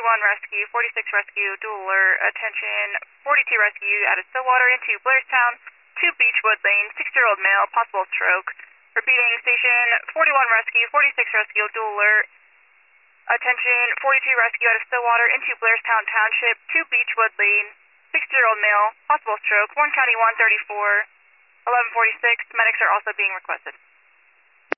Rescue, 46 Rescue, dual alert, attention, 42 Rescue out of Stillwater into Blairstown, to Beechwood Lane, 60-year-old male, possible stroke. Repeating, station 41 Rescue, 46 Rescue, dual alert, attention, 42 Rescue out of Stillwater into Blairstown Township, to Beechwood Lane, 60-year-old male, possible stroke, 1 County 134, 1146, medics are also being requested.